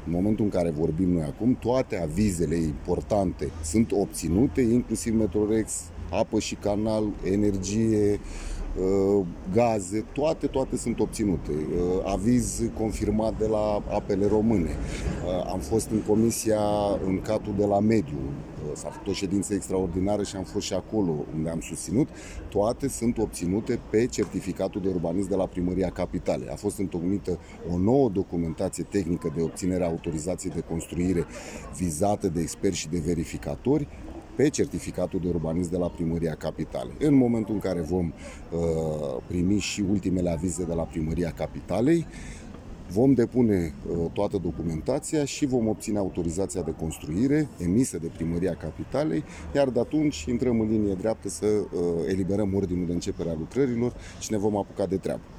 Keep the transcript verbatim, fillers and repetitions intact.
În momentul în care vorbim noi acum, toate avizele importante sunt obținute, inclusiv Metrorex, apă și canal, energie, gaze, toate, toate sunt obținute. Aviz confirmat de la Apele Române. Am fost în comisia, în cadrul de la mediu, s-a făcut o ședință extraordinară și am fost și acolo unde am susținut. Toate sunt obținute pe certificatul de urbanism de la Primăria Capitalei. A fost întocmită o nouă documentație tehnică de obținere a autorizației de construire vizată de experți și de verificatori pe certificatul de urbanism de la Primăria Capitalei. În momentul în care vom uh, primi și ultimele avize de la Primăria Capitalei, vom depune uh, toată documentația și vom obține autorizația de construire emisă de Primăria Capitalei, iar de atunci intrăm în linie dreaptă să uh, eliberăm ordinul de începere a lucrărilor și ne vom apuca de treabă.